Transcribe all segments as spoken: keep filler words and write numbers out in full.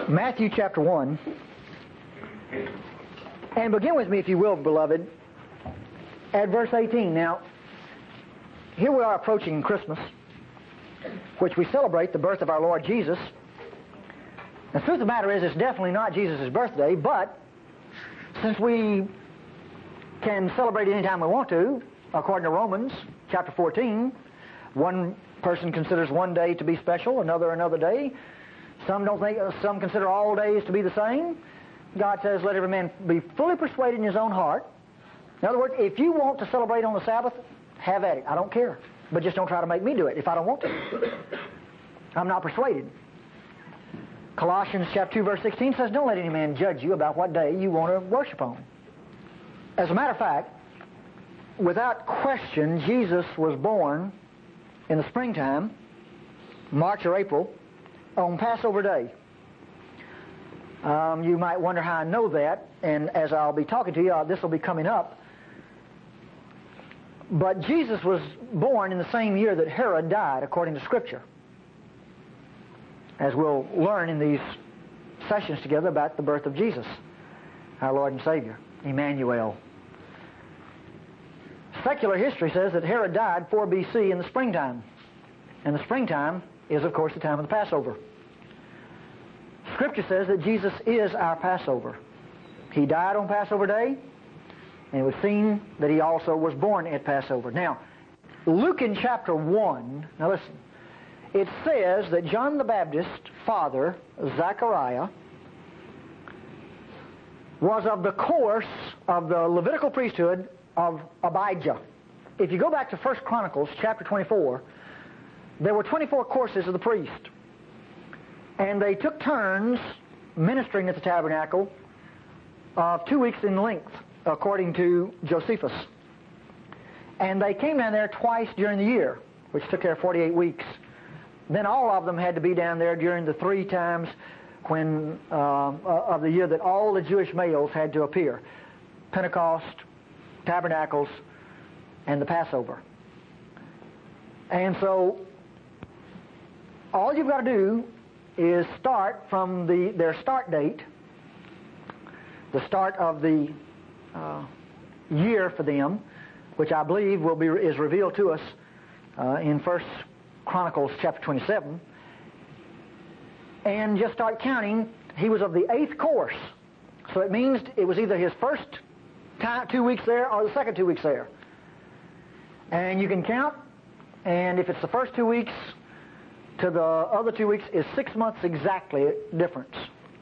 Matthew chapter one. And begin with me, if you will, beloved, at verse eighteen. Now, here we are approaching Christmas, which we celebrate the birth of our Lord Jesus. The truth of the matter is, it's definitely not Jesus' birthday, but since we can celebrate any time we want to, according to Romans chapter fourteen, one person considers one day to be special, another another day. Some don't think, some consider all days to be the same. God says, let every man be fully persuaded in his own heart. In other words, if you want to celebrate on the Sabbath, have at it. I don't care. But just don't try to make me do it if I don't want to. I'm not persuaded. Colossians chapter two verse sixteen says, don't let any man judge you about what day you want to worship on. As a matter of fact, without question, Jesus was born in the springtime, March or April, on Passover Day. Um, you might wonder how I know that, and as I'll be talking to you, uh, this will be coming up. But Jesus was born in the same year that Herod died, according to Scripture, as we'll learn in these sessions together about the birth of Jesus, our Lord and Savior, Emmanuel. Secular history says that Herod died four B C in the springtime. And the springtime is, of course, the time of the Passover. Scripture says that Jesus is our Passover. He died on Passover Day, and it was seen that he also was born at Passover. Now, Luke in chapter one, now listen, it says that John the Baptist's father, Zechariah, was of the course of the Levitical priesthood of Abijah. If you go back to First Chronicles chapter twenty-four, there were twenty-four courses of the priest. And they took turns ministering at the tabernacle of two weeks in length, according to Josephus. And they came down there twice during the year, which took care of forty-eight weeks. Then all of them had to be down there during the three times when uh, of the year that all the Jewish males had to appear. Pentecost, Tabernacles, and the Passover. And so all you've got to do is start from the their start date, the start of the uh, year for them, which I believe will be is revealed to us uh, in First Chronicles chapter twenty-seven, and just start counting. He was of the eighth course, so it means it was either his first time, two weeks there or the second two weeks there. And you can count, and if it's the first two weeks to the other two weeks is six months exactly difference.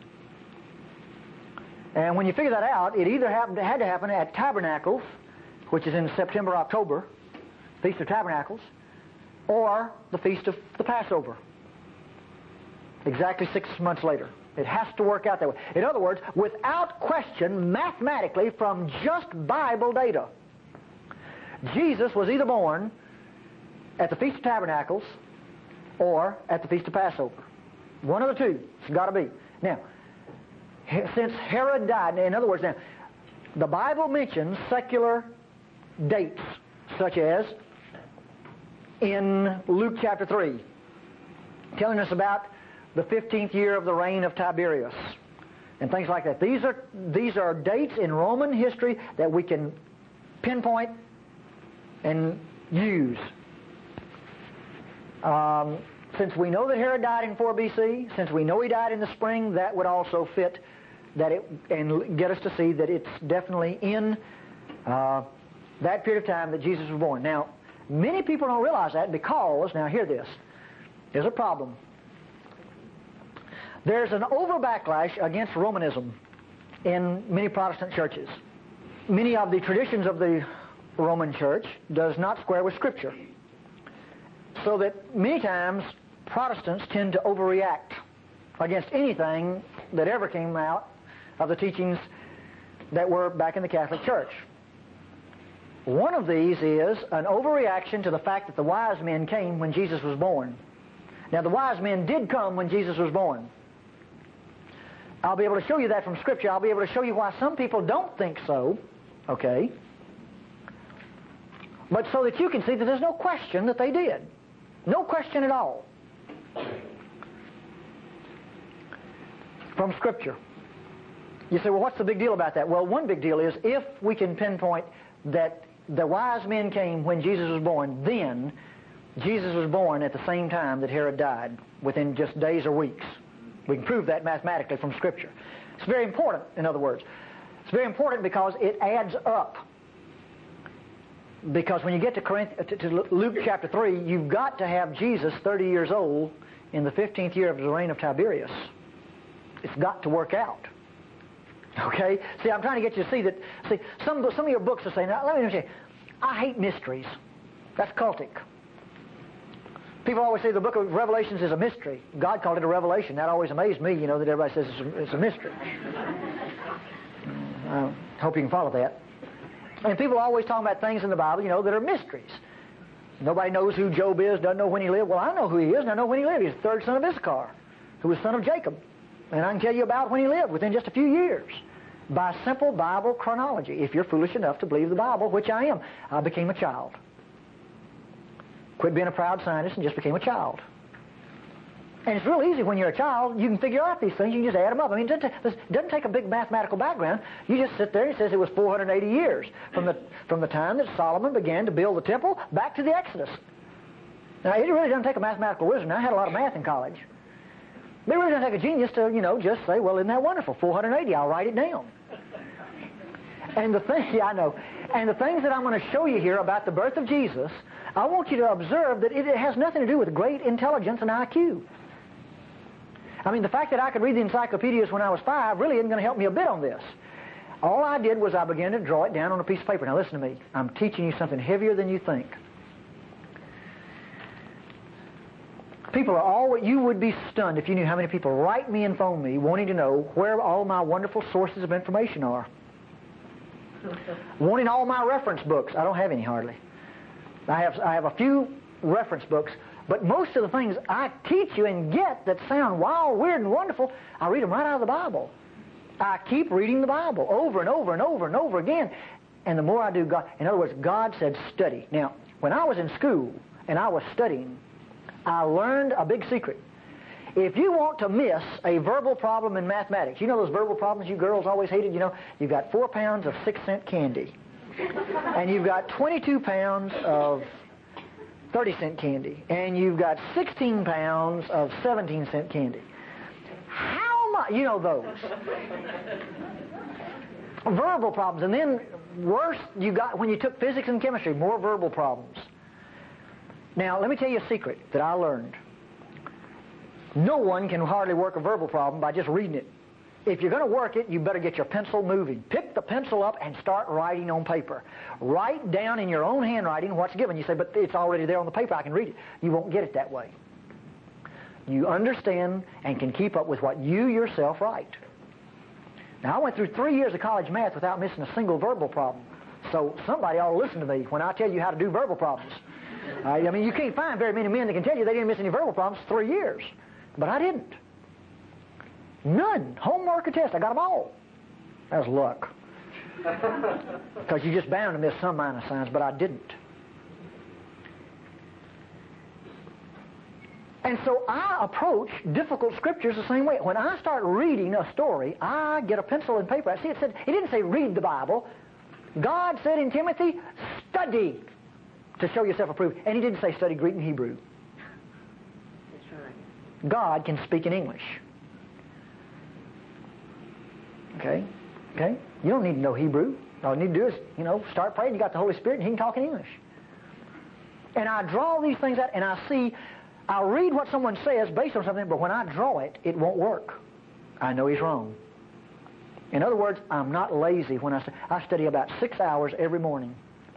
And when you figure that out, it either happened, had to happen at Tabernacles, which is in September, October, Feast of Tabernacles, or the Feast of the Passover, exactly six months later. It has to work out that way. In other words, without question, mathematically, from just Bible data, Jesus was either born at the Feast of Tabernacles or at the Feast of Passover. One of the two. It's got to be. Now, since Herod died, in other words, now, the Bible mentions secular dates, such as in Luke chapter three, telling us about the fifteenth year of the reign of Tiberius, and things like that. These are, these are dates in Roman history that we can pinpoint and use. Um, since we know that Herod died in four B C, since we know he died in the spring, that would also fit that it and get us to see that it's definitely in uh, that period of time that Jesus was born. Now, many people don't realize that because, now hear this, there's a problem. There's an over backlash against Romanism in many Protestant churches. Many of the traditions of the Roman Church does not square with Scripture. So that many times Protestants tend to overreact against anything that ever came out of the teachings that were back in the Catholic Church. One of these is an overreaction to the fact that the wise men came when Jesus was born. Now, the wise men did come when Jesus was born. I'll be able to show you that from Scripture. I'll be able to show you why some people don't think so, okay? But so that you can see that there's no question that they did. No question at all. from Scripture. You say, well, what's the big deal about that? Well, one big deal is if we can pinpoint that the wise men came when Jesus was born, then Jesus was born at the same time that Herod died, within just days or weeks. We can prove that mathematically from Scripture. It's very important, in other words. It's very important because it adds up. Because when you get to, Corinth, to, to Luke chapter three, you've got to have Jesus thirty years old in the fifteenth year of the reign of Tiberius. It's got to work out. Okay? See, I'm trying to get you to see that. See, some, some of your books are saying, now, let me say, I hate mysteries. That's cultic. People always say the book of Revelations is a mystery. God called it a revelation. That always amazed me, you know, that everybody says it's a, it's a mystery. I hope you can follow that. And people are always talking about things in the Bible, you know, that are mysteries. Nobody knows who Job is, doesn't know when he lived. Well, I know who he is, and I know when he lived. He's the third son of Issachar, who was son of Jacob. And I can tell you about when he lived, within just a few years, by simple Bible chronology. If you're foolish enough to believe the Bible, which I am, I became a child. Quit being a proud scientist and just became a child. And it's real easy when you're a child. You can figure out these things. You can just add them up. I mean, it doesn't, it doesn't take a big mathematical background. You just sit there and it says it was four hundred eighty years from the, from the time that Solomon began to build the temple back to the Exodus. Now, it really doesn't take a mathematical wizard. Now, I had a lot of math in college. But it really doesn't take a genius to, you know, just say, well, isn't that wonderful? four hundred eighty, I'll write it down. And the thing, yeah, I know. And the things that I'm going to show you here about the birth of Jesus, I want you to observe that it has nothing to do with great intelligence and I Q. I mean, the fact that I could read the encyclopedias when I was five really isn't going to help me a bit on this. All I did was I began to draw it down on a piece of paper. Now listen to me. I'm teaching you something heavier than you think. People are always, you would be stunned if you knew how many people write me and phone me wanting to know where all my wonderful sources of information are. Wanting all my reference books. I don't have any hardly. I have, I have a few reference books, but most of the things I teach you and get that sound wild, weird, and wonderful, I read them right out of the Bible. I keep reading the Bible over and over and over and over again. And the more I do, God, in other words, God said study. Now, when I was in school and I was studying, I learned a big secret. If you want to miss a verbal problem in mathematics, you know those verbal problems you girls always hated? You know, you've got four pounds of six-cent candy. And you've got twenty-two pounds of thirty-cent candy. And you've got sixteen pounds of seventeen-cent candy. How much? You know those. Verbal problems. And then worse, you got when you took physics and chemistry, more verbal problems. Now, let me tell you a secret that I learned. No one can hardly work a verbal problem by just reading it. If you're going to work it, you better get your pencil moving. Pick the pencil up and start writing on paper. Write down in your own handwriting what's given. You say, but it's already there on the paper, I can read it. You won't get it that way. You understand and can keep up with what you yourself write. Now, I went through three years of college math without missing a single verbal problem. So somebody ought to listen to me when I tell you how to do verbal problems. Uh, I mean, you can't find very many men that can tell you they didn't miss any verbal problems for three years. But I didn't. None. Homework or test. I got them all. That was luck. Because you're just bound to miss some minor signs, but I didn't. And so I approach difficult scriptures the same way. When I start reading a story, I get a pencil and paper. See, it said, it didn't say read the Bible. God said in Timothy, study to show yourself approved. And he didn't say study Greek and Hebrew. God can speak in English. Okay? Okay? You don't need to know Hebrew. All you need to do is, you know, start praying. You got the Holy Spirit and he can talk in English. And I draw these things out and I see, I'll read what someone says based on something, but when I draw it, it won't work. I know he's wrong. In other words, I'm not lazy when I study. I study about six hours every morning.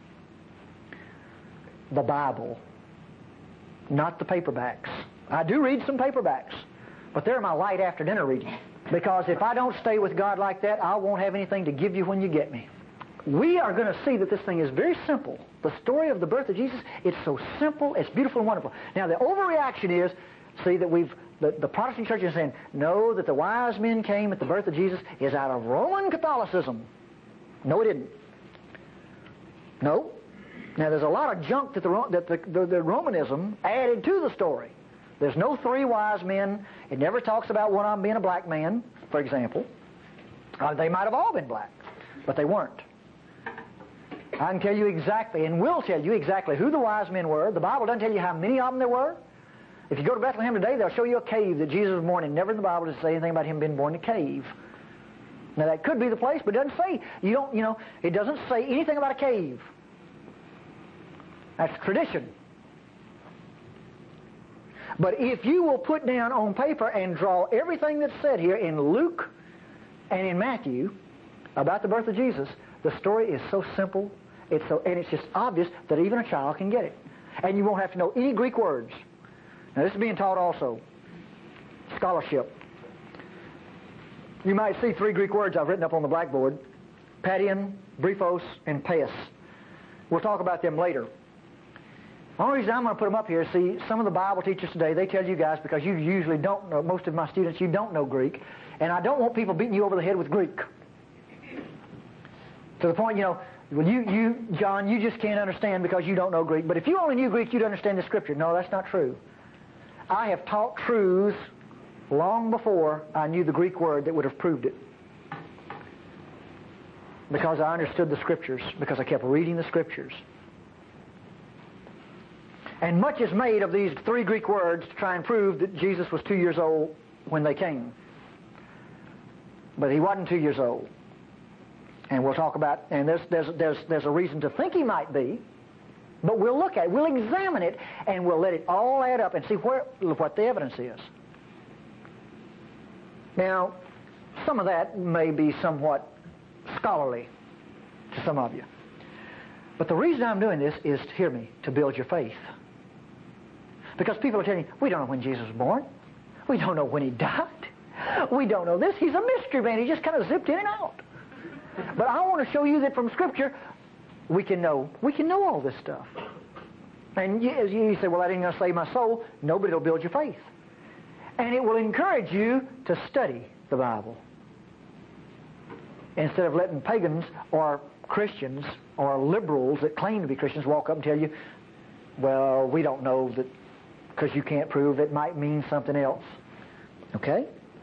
The Bible. Not the paperbacks. I do read some paperbacks, but they're my light after dinner reading. Because if I don't stay with God like that, I won't have anything to give you when you get me. We are going to see that this thing is very simple. The story of the birth of Jesus, it's so simple, it's beautiful and wonderful. Now, the overreaction is, see, that we've, the, the Protestant church is saying, no, that the wise men came at the birth of Jesus is out of Roman Catholicism. No, it didn't. No. Now, there's a lot of junk that the, that the, the, the Romanism added to the story. There's no three wise men. It never talks about one of them being a black man. for example, uh, they might have all been black, but they weren't. I can tell you exactly, and will tell you exactly who the wise men were. The Bible doesn't tell you how many of them there were. If you go to Bethlehem today, they'll show you a cave that Jesus was born in. Never in the Bible does it say anything about him being born in a cave. Now that could be the place, but it doesn't say, you don't, you know, it doesn't say anything about a cave. That's tradition. But if you will put down on paper and draw everything that's said here in Luke and in Matthew about the birth of Jesus, the story is so simple, it's so, and it's just obvious that even a child can get it. And you won't have to know any Greek words. Now this is being taught also. Scholarship. You might see three Greek words I've written up on the blackboard. Padion, Briefos, and Pais. We'll talk about them later. The only reason I'm going to put them up here is, see, some of the Bible teachers today, they tell you guys, because you usually don't know, most of my students, you don't know Greek, and I don't want people beating you over the head with Greek. To the point, you know, well, you, you, John, you just can't understand because you don't know Greek. But if you only knew Greek, you'd understand the Scripture. No, that's not true. I have taught truths long before I knew the Greek word that would have proved it. Because I understood the Scriptures, because I kept reading the Scriptures. And much is made of these three Greek words to try and prove that Jesus was two years old when they came. But he wasn't two years old. And we'll talk about, and there's, there's, there's, there's a reason to think he might be, but we'll look at it, we'll examine it, and we'll let it all add up and see where, what the evidence is. Now, some of that may be somewhat scholarly to some of you. But the reason I'm doing this is, hear me, to build your faith. Because people are telling you, we don't know when Jesus was born. We don't know when he died. We don't know this. He's a mystery man. He just kind of zipped in and out. But I want to show you that from Scripture, we can know, we can know all this stuff. And you, you say, well, that ain't going to save my soul. No, but it'll build your faith. And it will encourage you to study the Bible. Instead of letting pagans or Christians or liberals that claim to be Christians walk up and tell you, well, we don't know that because you can't prove it might mean something else. Okay?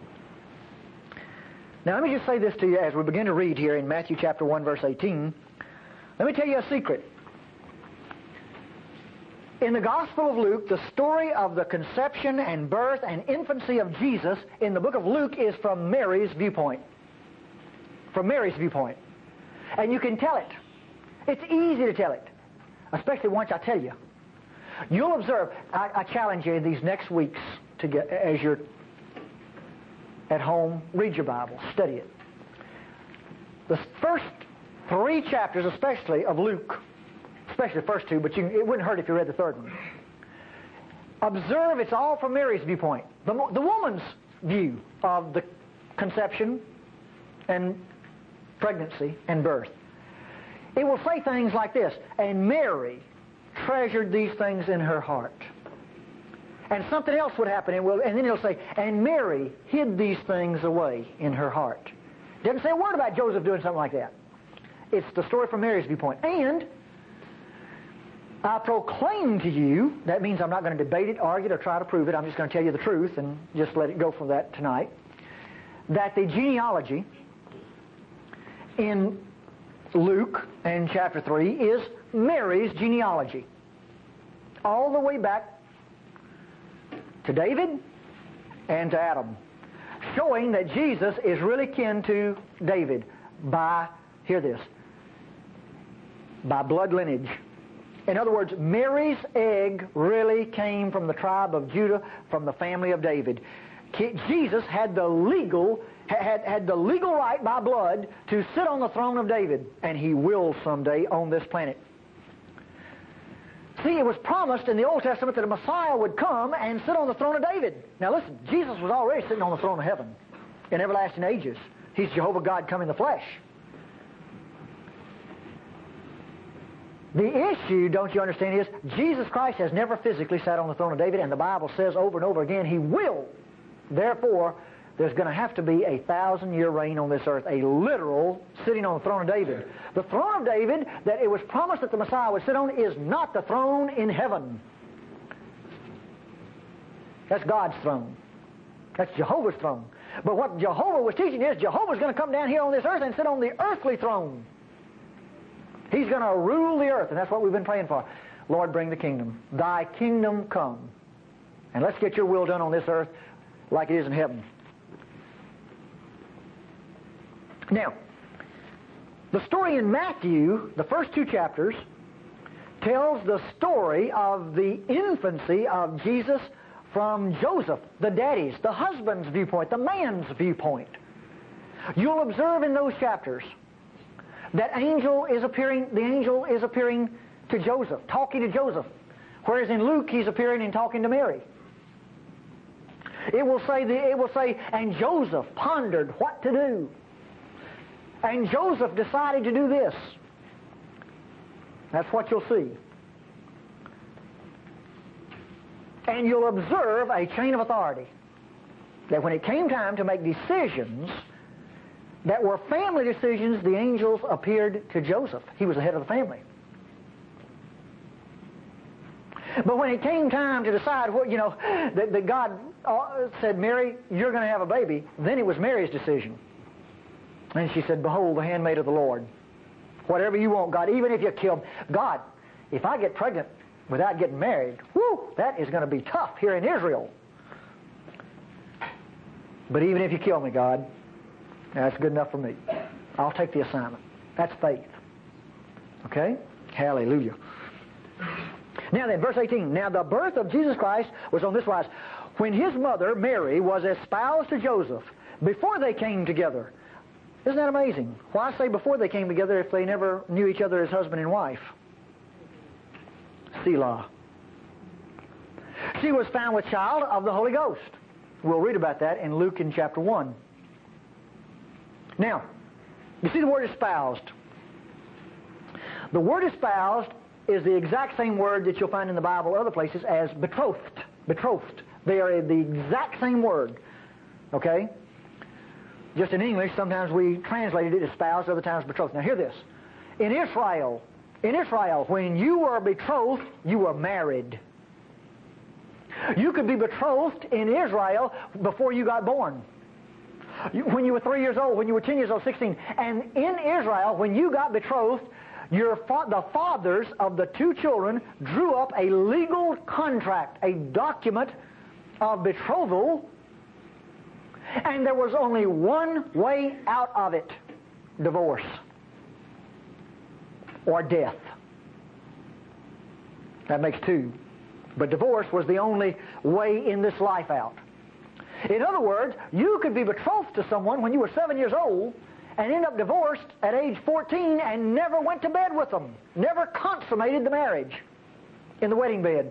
Now, let me just say this to you as we begin to read here in Matthew chapter one, verse eighteen. Let me tell you a secret. In the Gospel of Luke, the story of the conception and birth and infancy of Jesus in the book of Luke is from Mary's viewpoint. From Mary's viewpoint. And you can tell it. It's easy to tell it. Especially once I tell you. You'll observe, I, I challenge you in these next weeks to get, as you're at home, read your Bible, study it. The first three chapters, especially of Luke, especially the first two, but you, it wouldn't hurt if you read the third one. Observe, it's all from Mary's viewpoint. The, the woman's view of the conception and pregnancy and birth. It will say things like this, and Mary treasured these things in her heart. And something else would happen, and, we'll, and then it'll say, and Mary hid these things away in her heart. It doesn't say a word about Joseph doing something like that. It's the story from Mary's viewpoint. And I proclaim to you, that means I'm not going to debate it, argue it, or try to prove it. I'm just going to tell you the truth and just let it go from that tonight, that the genealogy in Luke and chapter three is Mary's genealogy. All the way back to David and to Adam, showing that Jesus is really kin to David by, hear this, by blood lineage. In other words, Mary's egg really came from the tribe of Judah, from the family of David. Jesus had the legal had, had the legal right by blood to sit on the throne of David, and he will someday on this planet. See, it was promised in the Old Testament that a Messiah would come and sit on the throne of David. Now listen, Jesus was already sitting on the throne of heaven in everlasting ages. He's Jehovah God come in the flesh. The issue, don't you understand, is Jesus Christ has never physically sat on the throne of David, and the Bible says over and over again, He will. Therefore, there's going to have to be a thousand-year reign on this earth, a literal sitting on the throne of David. The throne of David that it was promised that the Messiah would sit on is not the throne in heaven. That's God's throne. That's Jehovah's throne. But what Jehovah was teaching is Jehovah's going to come down here on this earth and sit on the earthly throne. He's going to rule the earth, and that's what we've been praying for. Lord, bring the kingdom. Thy kingdom come. And let's get your will done on this earth like it is in heaven. Now, the story in Matthew, the first two chapters, tells the story of the infancy of Jesus from Joseph, the daddy's, the husband's viewpoint, the man's viewpoint. You'll observe in those chapters that angel is appearing, the angel is appearing to Joseph, talking to Joseph, whereas in Luke he's appearing and talking to Mary. It will say, the, it will say, and Joseph pondered what to do. And Joseph decided to do this. That's what you'll see. And you'll observe a chain of authority. That when it came time to make decisions that were family decisions, the angels appeared to Joseph. He was the head of the family. But when it came time to decide what, you know, that, that God said, Mary, you're going to have a baby, then it was Mary's decision. And she said, behold, the handmaid of the Lord. Whatever you want, God, even if you kill me. God, if I get pregnant without getting married, whoo, that is going to be tough here in Israel. But even if you kill me, God, that's good enough for me. I'll take the assignment. That's faith. Okay? Hallelujah. Now then, verse eighteen. Now the birth of Jesus Christ was on this wise. When his mother, Mary, was espoused to Joseph, before they came together. Isn't that amazing? Why say before they came together if they never knew each other as husband and wife? Selah. She was found with child of the Holy Ghost. We'll read about that in Luke in chapter one. Now, you see the word espoused. The word espoused is the exact same word that you'll find in the Bible other places as betrothed. Betrothed. They are the exact same word. Okay? Just in English, sometimes we translated it as espoused, other times betrothed. Now hear this. In Israel, in Israel, when you were betrothed, you were married. You could be betrothed in Israel before you got born. You, when you were three years old, when you were ten years old, sixteen. And in Israel, when you got betrothed, your fa- the fathers of the two children drew up a legal contract, a document of betrothal, and there was only one way out of it: divorce or death. That makes two. But divorce was the only way in this life out. In other words, you could be betrothed to someone when you were seven years old and end up divorced at age fourteen and never went to bed with them, never consummated the marriage in the wedding bed.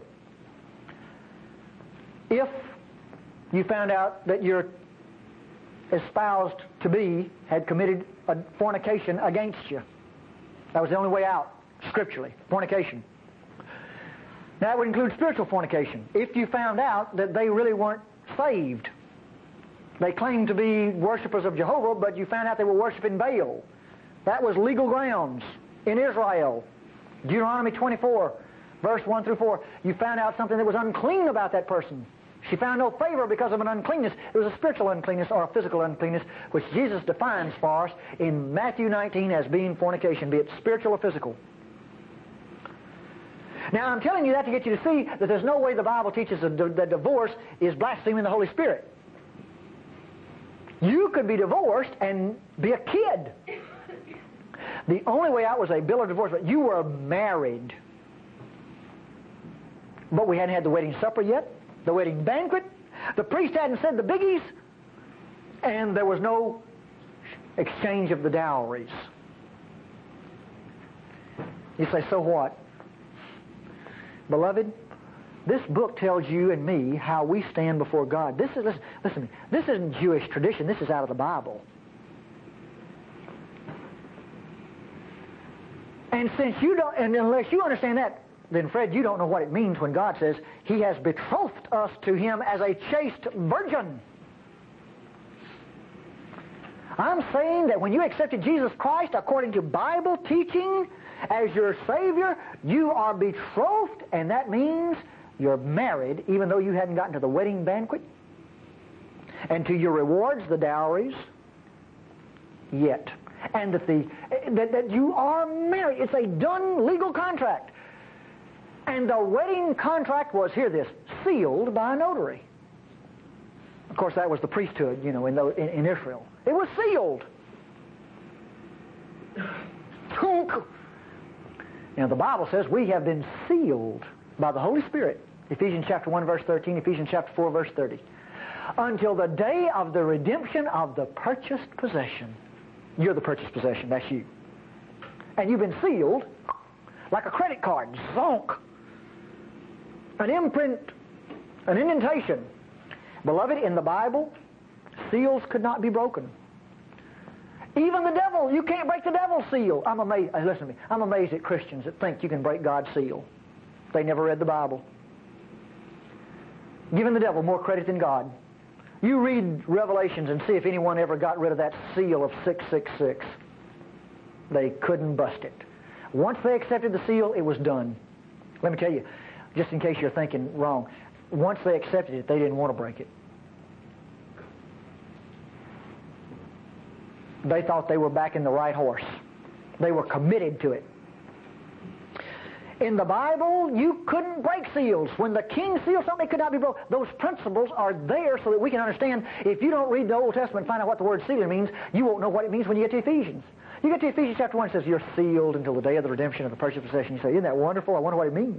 If you found out that your espoused to be had committed a fornication against you, that was the only way out, scripturally, fornication. Now, that would include spiritual fornication. If you found out that they really weren't saved, they claimed to be worshipers of Jehovah, but you found out they were worshiping Baal, that was legal grounds in Israel. Deuteronomy twenty-four, verse one through four. You found out something that was unclean about that person. She found no favor because of an uncleanness. It was a spiritual uncleanness or a physical uncleanness, which Jesus defines for us in Matthew nineteen as being fornication, be it spiritual or physical. Now, I'm telling you that to get you to see that there's no way the Bible teaches that divorce is blaspheming the Holy Spirit. You could be divorced and be a kid. The only way out was a bill of divorce, but you were married. But we hadn't had the wedding supper yet, the wedding banquet. The priest hadn't said the biggies, and there was no exchange of the dowries. You say, so what? Beloved, this book tells you and me how we stand before God. This is, listen, listen, this isn't Jewish tradition. This is out of the Bible. And since you don't, and unless you understand that, then Fred, you don't know what it means when God says He has betrothed us to Him as a chaste virgin. I'm saying that when you accepted Jesus Christ according to Bible teaching as your Savior, you are betrothed, and that means you're married even though you hadn't gotten to the wedding banquet. and to your rewards the dowries, yet. And that, the, that, that you are married. It's a done legal contract. And the wedding contract was, hear this, sealed by a notary. Of course, that was the priesthood, you know, in, the, in, in Israel. It was sealed. Now, the Bible says we have been sealed by the Holy Spirit. Ephesians chapter one, verse thirteen, Ephesians chapter four, verse thirty. Until the day of the redemption of the purchased possession. You're the purchased possession, that's you. And you've been sealed like a credit card, zonk. An imprint, an indentation. Beloved, in the Bible, seals could not be broken. Even the devil, you can't break the devil's seal. I'm amazed, listen to me, I'm amazed at Christians that think you can break God's seal. They never read the Bible. Giving the devil more credit than God. You read Revelations and see if anyone ever got rid of that seal of six six six. They couldn't bust it. Once they accepted the seal, it was done. Let me tell you, just in case you're thinking wrong, once they accepted it, they didn't want to break it. They thought they were backing the right horse. They were committed to it. In the Bible, you couldn't break seals. When the king sealed something, it could not be broken. Those principles are there so that we can understand. If you don't read the Old Testament and find out what the word sealing means, you won't know what it means when you get to Ephesians. You get to Ephesians chapter one, it says, you're sealed until the day of the redemption of the purchased possession. You say, isn't that wonderful? I wonder what it means.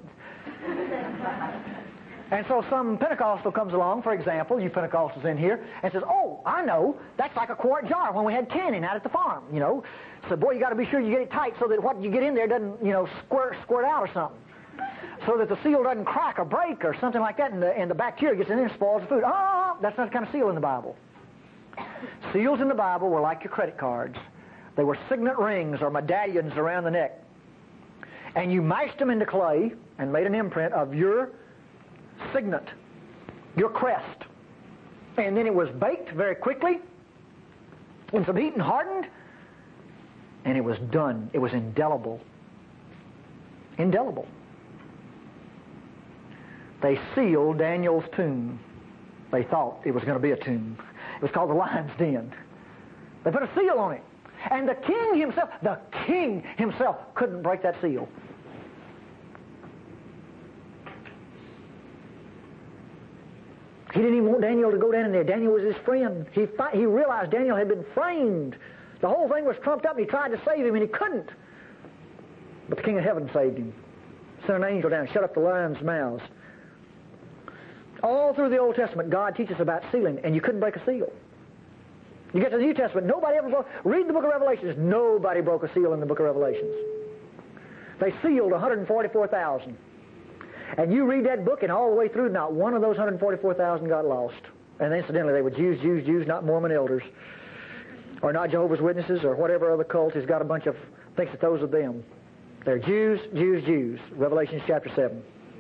And so some Pentecostal comes along, for example, you Pentecostals in here, and says, oh, I know, that's like a quart jar when we had canning out at the farm, you know. So, boy, you got to be sure you get it tight so that what you get in there doesn't, you know, squirt, squirt out or something. So that the seal doesn't crack or break or something like that, and the, and the bacteria gets in there and spoils the food. Oh, that's not the kind of seal in the Bible. Seals in the Bible were like your credit cards. They were signet rings or medallions around the neck. And you mashed them into clay and made an imprint of your signet, your crest. And then it was baked very quickly in some heat and hardened, and it was done. It was indelible. Indelible. They sealed Daniel's tomb. They thought it was going to be a tomb. It was called the Lion's Den. They put a seal on it. And the king himself, the king himself couldn't break that seal. He didn't even want Daniel to go down in there. Daniel was his friend. He fi- he realized Daniel had been framed. The whole thing was trumped up, and he tried to save him, and he couldn't. But the King of Heaven saved him. Sent an angel down, shut up the lions' mouths. All through the Old Testament, God teaches about sealing, and you couldn't break a seal. You get to the New Testament, nobody ever broke... Read the book of Revelations. Nobody broke a seal in the book of Revelations. They sealed one hundred forty-four thousand. And you read that book, and all the way through, not one of those one hundred forty-four thousand got lost. And incidentally, they were Jews, Jews, Jews, not Mormon elders. Or not Jehovah's Witnesses, or whatever other cult has got a bunch of... thinks that those are them. They're Jews, Jews, Jews. Revelation chapter seven.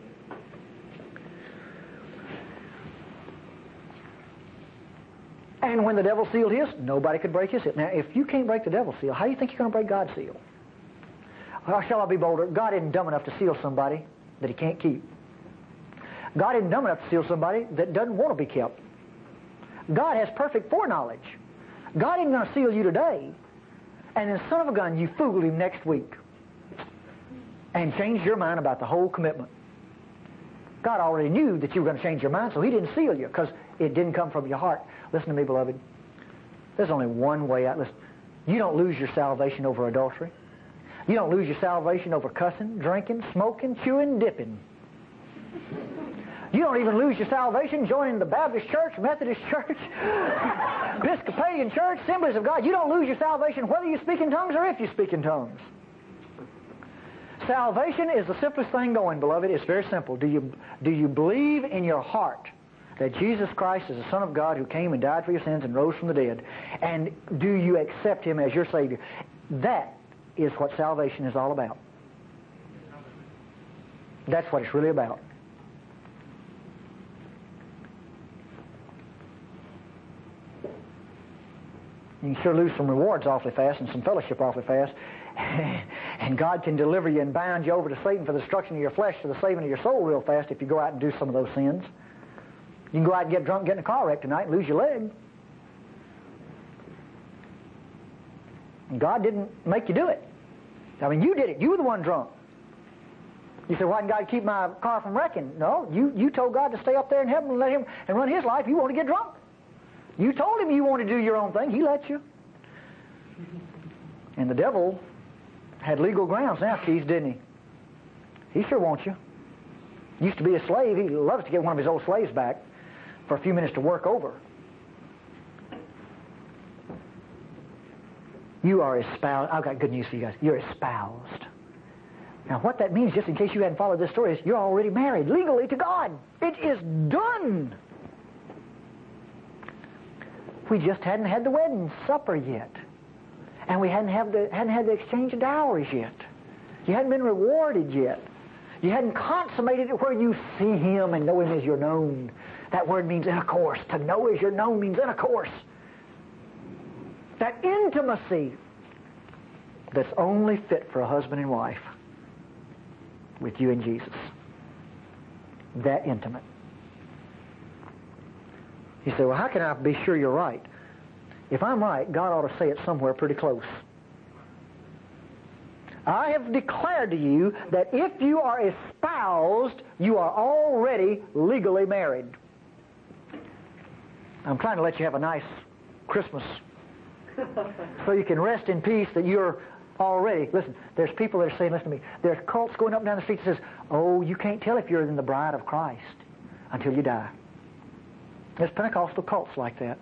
And when the devil sealed his, nobody could break his seal. Now, if you can't break the devil's seal, how do you think you're going to break God's seal? Or shall I be bolder? God isn't dumb enough to seal somebody that he can't keep. God isn't dumb enough to seal somebody that doesn't want to be kept. God has perfect foreknowledge. God isn't going to seal you today, and then son of a gun, you fooled him next week and changed your mind about the whole commitment. God already knew that you were going to change your mind, so he didn't seal you because it didn't come from your heart. Listen to me, beloved. There's only one way out. Listen, you don't lose your salvation over adultery. You don't lose your salvation over cussing, drinking, smoking, chewing, dipping. You don't even lose your salvation joining the Baptist Church, Methodist Church, Episcopalian Church, Assemblies of God. You don't lose your salvation whether you speak in tongues or if you speak in tongues. Salvation is the simplest thing going, beloved. It's very simple. Do you, do you believe in your heart that Jesus Christ is the Son of God who came and died for your sins and rose from the dead? And do you accept him as your Savior? That is what salvation is all about. That's what it's really about. You can sure lose some rewards awfully fast and some fellowship awfully fast. And God can deliver you and bind you over to Satan for the destruction of your flesh, for the saving of your soul real fast if you go out and do some of those sins. You can go out and get drunk, get in a car wreck tonight and lose your leg. God didn't make you do it. I mean, you did it. You were the one drunk. You said, why didn't God keep my car from wrecking? No, you, you told God to stay up there in heaven and let him and run his life. You want to get drunk. You told him you wanted to do your own thing. He let you. And the devil had legal grounds now, Keith, didn't he? He sure wants you. Used to be a slave. He loves to get one of his old slaves back for a few minutes to work over. You are espoused. I've got good news for you guys. You're espoused. Now, what that means, just in case you hadn't followed this story, is you're already married legally to God. It is done. We just hadn't had the wedding supper yet. And we hadn't, have the, hadn't had the exchange of dowries yet. You hadn't been rewarded yet. You hadn't consummated it where you see him and know him as you're known. That word means intercourse. To know as you're known means intercourse. That intimacy that's only fit for a husband and wife with you and Jesus. That intimate. You say, well, how can I be sure you're right? If I'm right, God ought to say it somewhere pretty close. I have declared to you that if you are espoused, you are already legally married. I'm trying to let you have a nice Christmas so you can rest in peace that you're already. Listen, there's people that are saying, listen to me, there's cults going up and down the street that says, oh, you can't tell if you're in the bride of Christ until you die. There's Pentecostal cults like that.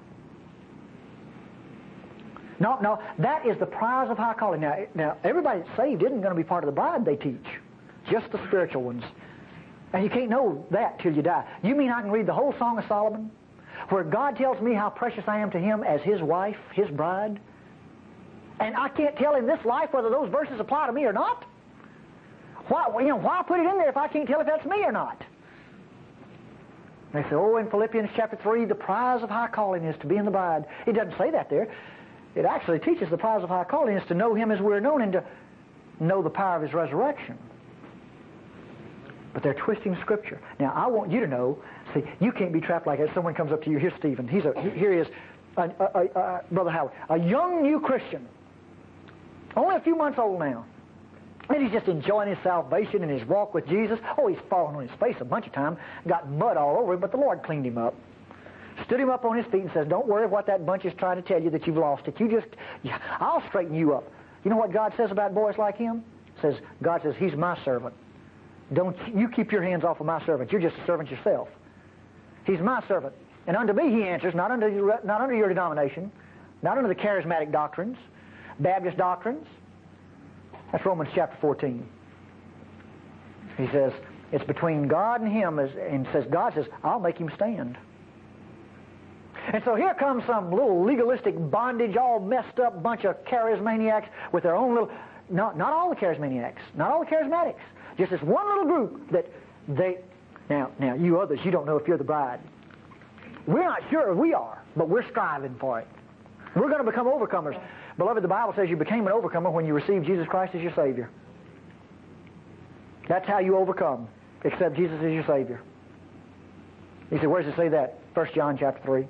No, no, that is the prize of high calling. Now, now everybody that's saved isn't going to be part of the bride they teach. Just the spiritual ones. And you can't know that till you die. You mean I can read the whole Song of Solomon, where God tells me how precious I am to him as his wife, his bride, and I can't tell in this life whether those verses apply to me or not? Why, you know, why put it in there if I can't tell if that's me or not? They say, oh, in Philippians chapter three, the prize of high calling is to be in the bride. It doesn't say that there. It actually teaches the prize of high calling is to know him as we're known and to know the power of his resurrection. But they're twisting Scripture. Now, I want you to know, see, you can't be trapped like that. Someone comes up to you, here's Stephen. He's a, here he is, a, a, a, a, Brother Howard, a young new Christian, only a few months old now. And he's just enjoying his salvation and his walk with Jesus. Oh, he's fallen on his face a bunch of times, got mud all over him, but the Lord cleaned him up. Stood him up on his feet and says, don't worry what that bunch is trying to tell you that you've lost it. You just, yeah, I'll straighten you up. You know what God says about boys like him? Says, God says, he's my servant. Don't you keep your hands off of my servant. You're just a servant yourself. He's my servant. And unto me he answers, not under, not under your denomination, not under the charismatic doctrines, Baptist doctrines. That's Romans chapter fourteen. He says, it's between God and him, as, and says, God says, I'll make him stand. And so here comes some little legalistic bondage, all messed up bunch of charismaniacs with their own little, not, not all the charismaniacs, not all the charismatics, just this one little group that they, now, now you others, you don't know if you're the bride. We're not sure we are, but we're striving for it. We're going to become overcomers. Beloved, the Bible says you became an overcomer when you received Jesus Christ as your Savior. That's how you overcome, accept Jesus as your Savior. You say, where does it say that? First John chapter three.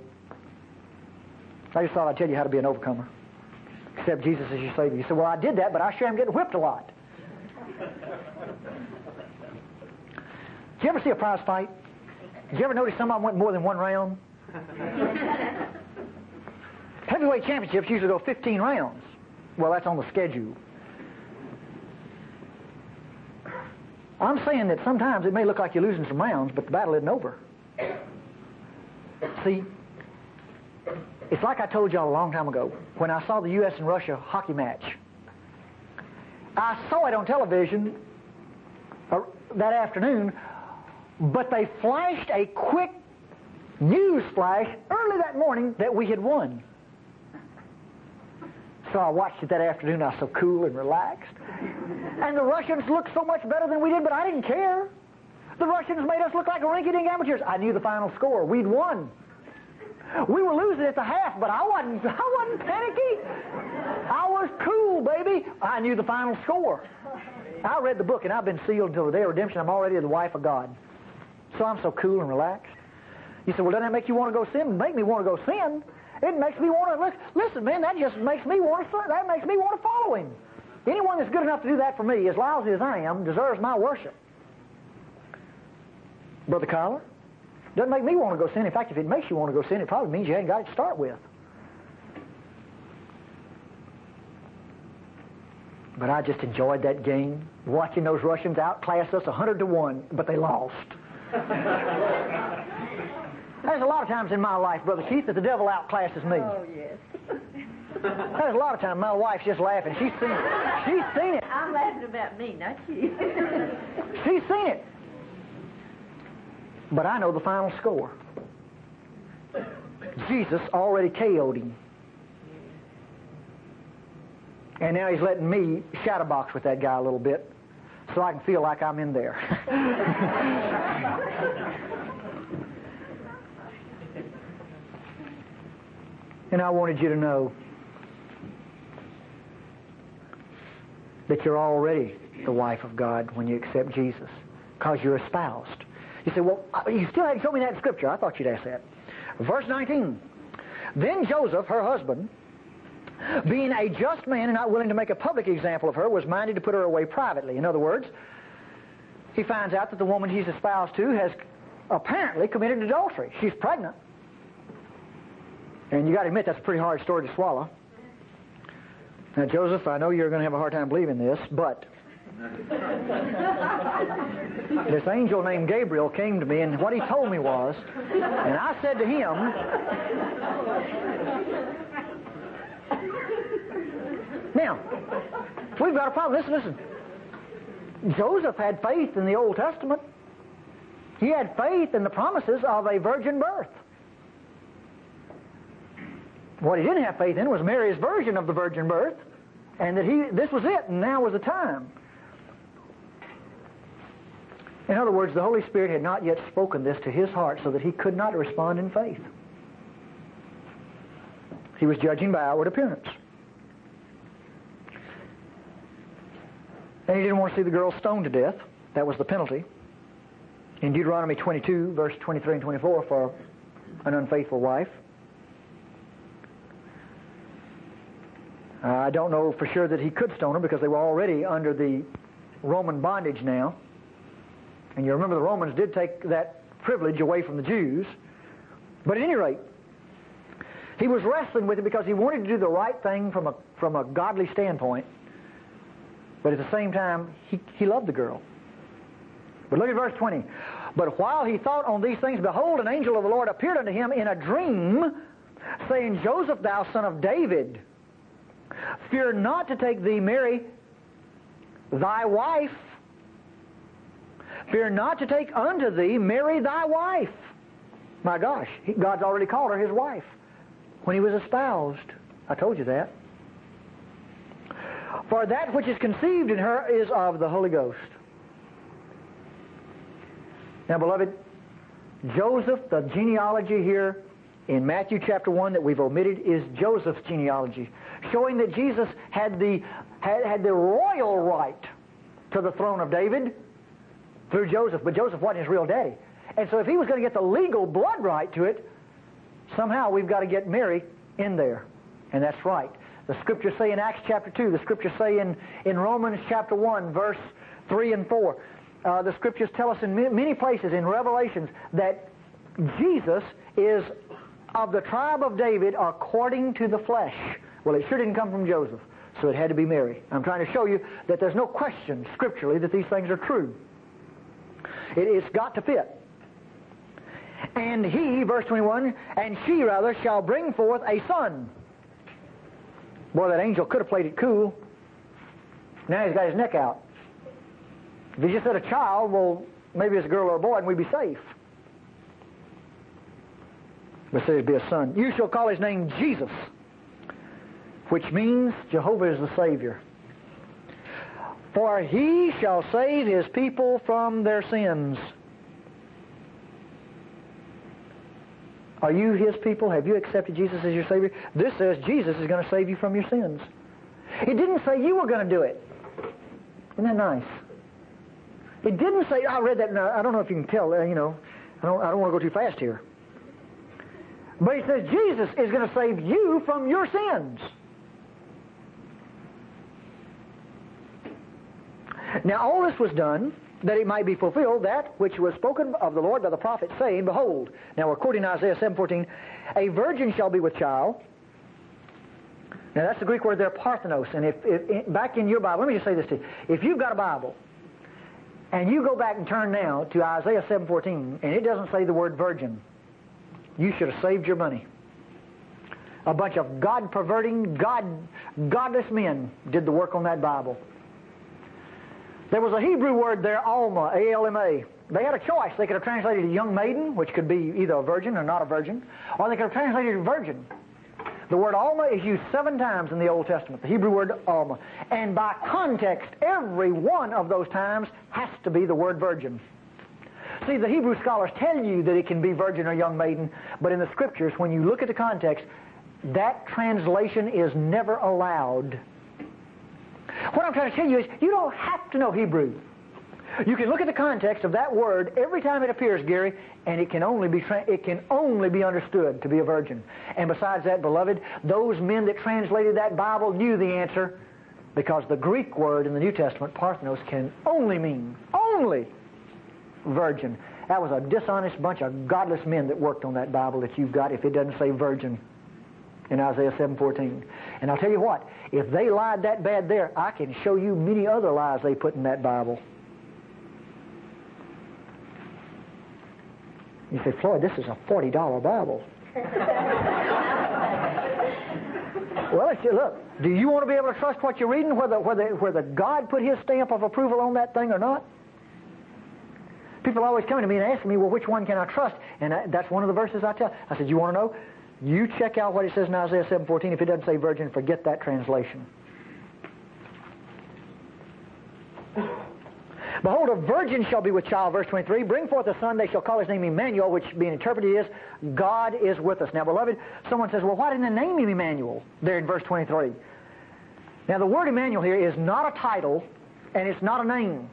I just thought I'd tell you how to be an overcomer. Accept Jesus as your Savior. You say, well, I did that, but I sure am getting whipped a lot. Did you ever see a prize fight? Did you ever notice somebody went more than one round? Heavyweight championships usually go fifteen rounds. Well, that's on the schedule. I'm saying that sometimes it may look like you're losing some rounds, but the battle isn't over. See, it's like I told y'all a long time ago when I saw the U S and Russia hockey match. I saw it on television uh, that afternoon, but they flashed a quick news flash early that morning that we had won. So I watched it that afternoon. I was so cool and relaxed. And the Russians looked so much better than we did, but I didn't care. The Russians made us look like rinky-dink amateurs. I knew the final score. We'd won. We were losing at the half, but I wasn't, I wasn't panicky. I was cool, baby. I knew the final score. I read the book, and I've been sealed until the day of redemption. I'm already the wife of God. So I'm so cool and relaxed. You say, well, doesn't that make you want to go sin? Make me want to go sin. It makes me want to, listen, man, that just makes me want to, that makes me want to follow him. Anyone that's good enough to do that for me, as lousy as I am, deserves my worship. Brother Kyler, doesn't make me want to go sin. In fact, if it makes you want to go sin, it probably means you hadn't got it to start with. But I just enjoyed that game, watching those Russians outclass us a hundred to one, but they lost. There's a lot of times in my life, Brother Keith, that the devil outclasses me. Oh, yes. There's a lot of times my wife's just laughing. She's seen it. She's seen it. I'm laughing about me, not you. She's seen it. But I know the final score. Jesus already K O'd him. And now he's letting me shadow box with that guy a little bit so I can feel like I'm in there. And I wanted you to know that you're already the wife of God when you accept Jesus, because you're espoused. You say, well, you still hadn't shown me that in Scripture. I thought you'd ask that. Verse nineteen. Then Joseph, her husband, being a just man and not willing to make a public example of her, was minded to put her away privately. In other words, he finds out that the woman he's espoused to has apparently committed adultery. She's pregnant. And you got to admit, that's a pretty hard story to swallow. Now, Joseph, I know you're going to have a hard time believing this, but this angel named Gabriel came to me, and what he told me was, and I said to him, now, we've got a problem. Listen, listen. Joseph had faith in the Old Testament. He had faith in the promises of a virgin birth. What he didn't have faith in was Mary's version of the virgin birth, and that he this was it, and now was the time. In other words, the Holy Spirit had not yet spoken this to his heart so that he could not respond in faith. He was judging by outward appearance. And he didn't want to see the girl stoned to death. That was the penalty. In Deuteronomy twenty-two, verse twenty-three and twenty-four, for an unfaithful wife. Uh, I don't know for sure that he could stone her because they were already under the Roman bondage now. And you remember the Romans did take that privilege away from the Jews. But at any rate, he was wrestling with it because he wanted to do the right thing from a, from a godly standpoint. But at the same time, he, he loved the girl. But look at verse twenty. But while he thought on these things, behold, an angel of the Lord appeared unto him in a dream, saying, Joseph, thou son of David, fear not to take thee Mary, thy wife. Fear not to take unto thee Mary, thy wife. My gosh, he, God's already called her his wife when he was espoused. I told you that. For that which is conceived in her is of the Holy Ghost. Now, beloved, Joseph, the genealogy here in Matthew chapter one that we've omitted is Joseph's genealogy, showing that Jesus had the, had, had the royal right to the throne of David through Joseph, but Joseph wasn't his real daddy. And so if he was going to get the legal blood right to it, somehow we've got to get Mary in there. And that's right. The Scriptures say in Acts chapter two, the Scriptures say in, in Romans chapter one, verse three and four, uh, the Scriptures tell us in many places in Revelations that Jesus is of the tribe of David according to the flesh. Well, it sure didn't come from Joseph, so it had to be Mary. I'm trying to show you that there's no question scripturally that these things are true. It, it's got to fit. And he, verse twenty-one, and she, rather, shall bring forth a son. Boy, that angel could have played it cool. Now he's got his neck out. If he just said a child, well, maybe it's a girl or a boy and we'd be safe. But said it'd be a son. You shall call his name Jesus, which means Jehovah is the Savior. For he shall save his people from their sins. Are you his people? Have you accepted Jesus as your Savior? This says Jesus is going to save you from your sins. It didn't say you were going to do it. Isn't that nice? It didn't say, I read that, and I don't know if you can tell, uh, you know, I don't, I don't want to go too fast here. But he says Jesus is going to save you from your sins. Now all this was done that it might be fulfilled that which was spoken of the Lord by the prophet, saying, Behold, now according to Isaiah seven fourteen, a virgin shall be with child. Now that's the Greek word there, parthenos. And if, if back in your Bible, let me just say this to you. If you've got a Bible, and you go back and turn now to Isaiah seven fourteen, and it doesn't say the word virgin, you should have saved your money. A bunch of God-perverting, God, godless men did the work on that Bible. There was a Hebrew word there, alma, A L M A. They had a choice. They could have translated a young maiden, which could be either a virgin or not a virgin, or they could have translated a virgin. The word alma is used seven times in the Old Testament, the Hebrew word alma. And by context, every one of those times has to be the word virgin. See, the Hebrew scholars tell you that it can be virgin or young maiden, but in the Scriptures, when you look at the context, that translation is never allowed. What I'm trying to tell you is, you don't have to know Hebrew. You can look at the context of that word every time it appears, Gary, and it can only be tra- it can only be understood to be a virgin. And besides that, beloved, those men that translated that Bible knew the answer, because the Greek word in the New Testament, parthenos, can only mean, only, virgin. That was a dishonest bunch of godless men that worked on that Bible that you've got if it doesn't say virgin in Isaiah seven fourteen. And I'll tell you what, if they lied that bad there, I can show you many other lies they put in that Bible. You say, Floyd, this is a forty dollar Bible. Well, it's, look, do you want to be able to trust what you're reading, whether, whether, whether God put His stamp of approval on that thing or not? People are always coming to me and asking me, well, which one can I trust? And I, that's one of the verses I tell. I said, you want to know? You check out what it says in Isaiah seven fourteen. If it doesn't say virgin, forget that translation. Behold, a virgin shall be with child, verse twenty-three. Bring forth a son, they shall call his name Emmanuel, which being interpreted is, God is with us. Now, beloved, someone says, well, why didn't they name him Emmanuel there in verse twenty-three? Now, the word Emmanuel here is not a title, and it's not a name.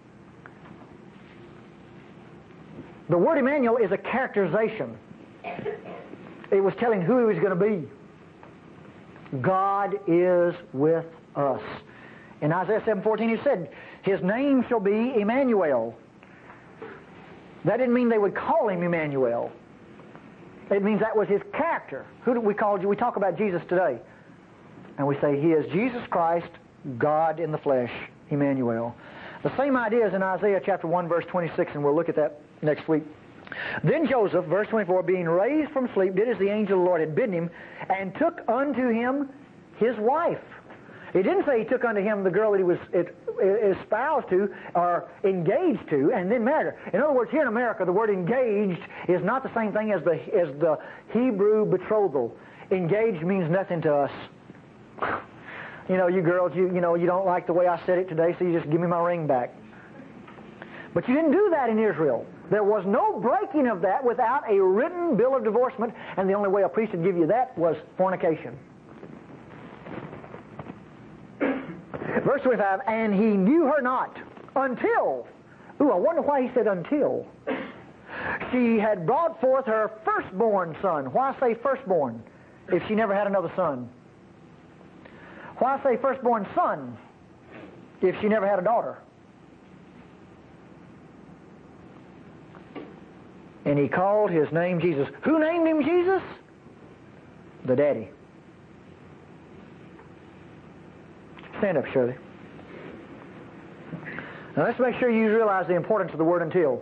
The word Emmanuel is a characterization. It was telling who he was going to be. God is with us. In Isaiah seven fourteen, he said, His name shall be Emmanuel. That didn't mean they would call him Emmanuel. It means that was his character. Who do we call? We talk about Jesus today, and we say He is Jesus Christ, God in the flesh, Emmanuel. The same idea is in Isaiah chapter one, verse twenty-six, and we'll look at that next week. Then Joseph, verse twenty-four, being raised from sleep, did as the angel of the Lord had bidden him, and took unto him his wife. It didn't say he took unto him the girl that he was espoused to or engaged to and then married her. In other words, here in America, the word engaged is not the same thing as the, as the Hebrew betrothal. Engaged means nothing to us. You know, you girls, you, you know, you don't like the way I said it today, so you just give me my ring back. But you didn't do that in Israel. There was no breaking of that without a written bill of divorcement, and the only way a priest would give you that was fornication. Verse twenty-five, and he knew her not until, ooh, I wonder why he said until, she had brought forth her firstborn son. Why say firstborn if she never had another son? Why say firstborn son if she never had a daughter? And he called his name Jesus. Who named him Jesus? The daddy. Stand up, Shirley. Now let's make sure you realize the importance of the word until.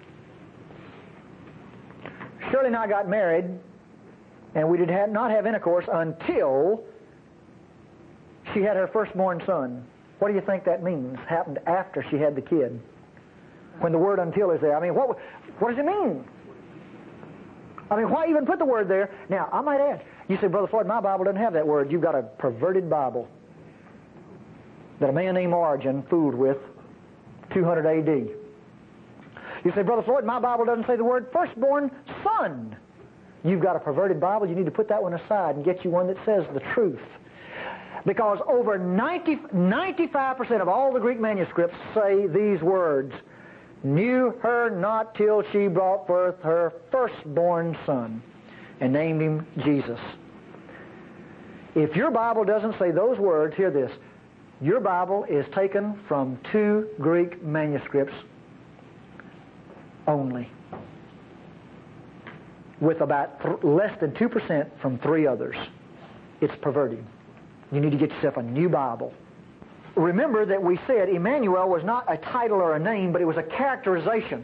Shirley and I got married, and we did not have intercourse until she had her firstborn son. What do you think that means? Happened after she had the kid. When the word until is there. I mean, what, what does it mean? I mean, why even put the word there? Now, I might ask, you say, Brother Floyd, my Bible doesn't have that word. You've got a perverted Bible that a man named Origen fooled with two hundred A D. You say, Brother Floyd, my Bible doesn't say the word firstborn son. You've got a perverted Bible. You need to put that one aside and get you one that says the truth. Because over ninety, ninety-five percent of all the Greek manuscripts say these words, knew her not till she brought forth her firstborn son. and named him Jesus. If your Bible doesn't say those words, hear this. Your Bible is taken from two Greek manuscripts only, with about th- less than two percent from three others. It's perverted. You need to get yourself a new Bible. Remember that we said Emmanuel was not a title or a name, but it was a characterization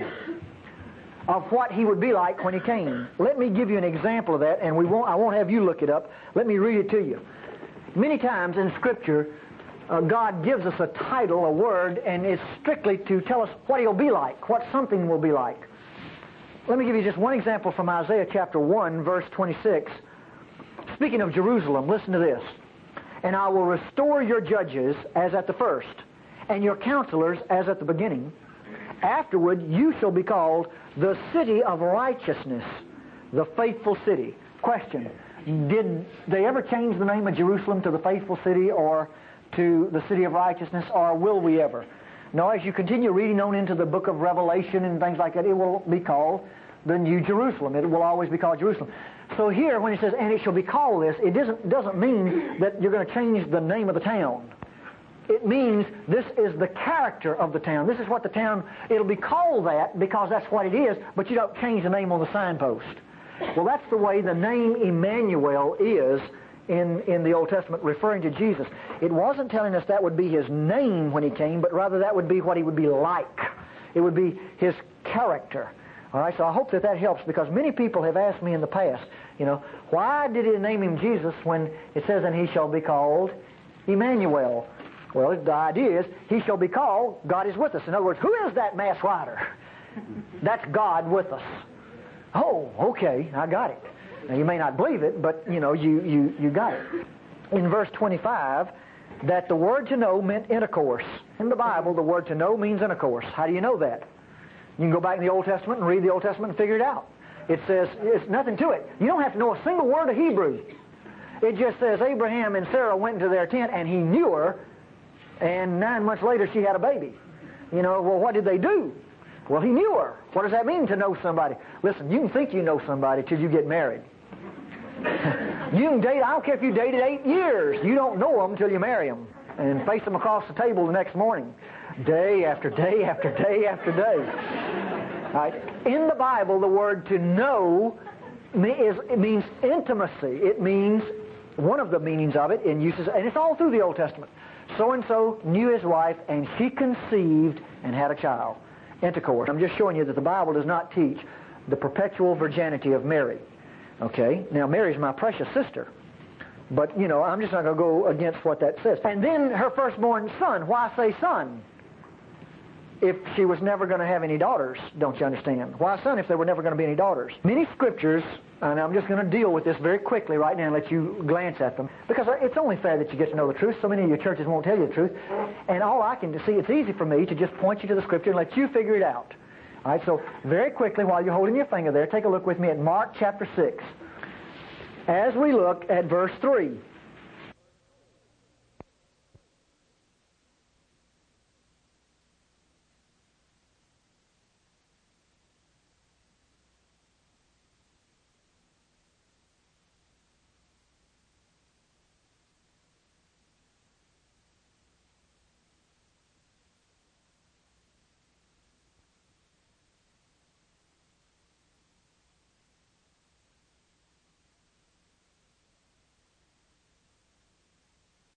of what he would be like when he came. Let me give you an example of that, and we won't, I won't have you look it up. Let me read it to you. Many times in Scripture, uh, God gives us a title, a word, and it's strictly to tell us what he'll be like, what something will be like. Let me give you just one example from Isaiah chapter one, verse twenty-six. Speaking of Jerusalem, listen to this. And I will restore your judges as at the first, and your counselors as at the beginning. Afterward you shall be called the city of righteousness, the faithful city. Question, did they ever change the name of Jerusalem to the faithful city or to the city of righteousness, or will we ever? No, as you continue reading on into the book of Revelation and things like that, it will be called the New Jerusalem. It will always be called Jerusalem. So here, when he says, and it shall be called this, it doesn't, doesn't mean that you're going to change the name of the town. It means this is the character of the town. This is what the town, it'll be called that because that's what it is, but you don't change the name on the signpost. Well, that's the way the name Emmanuel is in, in the Old Testament, referring to Jesus. It wasn't telling us that would be his name when he came, but rather that would be what he would be like. It would be his character. All right, so I hope that that helps, because many people have asked me in the past, you know, why did he name him Jesus when it says, and he shall be called Emmanuel? Well, the idea is, he shall be called, God is with us. In other words, who is that mass rider? That's God with us. Oh, okay, I got it. Now, you may not believe it, but, you know, you, you, you got it. In verse twenty-five, that the word to know meant intercourse. In the Bible, the word to know means intercourse. How do you know that? You can go back in the Old Testament and read the Old Testament and figure it out. It says, it's nothing to it. You don't have to know a single word of Hebrew. It just says Abraham and Sarah went into their tent and he knew her, and nine months later she had a baby. You know, well, what did they do? Well, he knew her. What does that mean, to know somebody? Listen, you can think you know somebody till you get married. You can date, I don't care if you dated eight years. You don't know them till you marry them and face them across the table the next morning. Day after day after day after day. All right. In the Bible, the word to know is, it means intimacy. It means, one of the meanings of it in uses, and it's all through the Old Testament. So-and-so knew his wife, and she conceived and had a child. Intercourse. I'm just showing you that the Bible does not teach the perpetual virginity of Mary. Okay? Now, Mary's my precious sister. But, you know, I'm just not going to go against what that says. And then her firstborn son. Why say son? If she was never going to have any daughters, don't you understand? Why son if there were never going to be any daughters? Many scriptures, and I'm just going to deal with this very quickly right now and let you glance at them, because it's only fair that you get to know the truth. So many of your churches won't tell you the truth. And all I can see, it's easy for me to just point you to the scripture and let you figure it out. All right, so very quickly, while you're holding your finger there, take a look with me at Mark chapter six. As we look at verse three.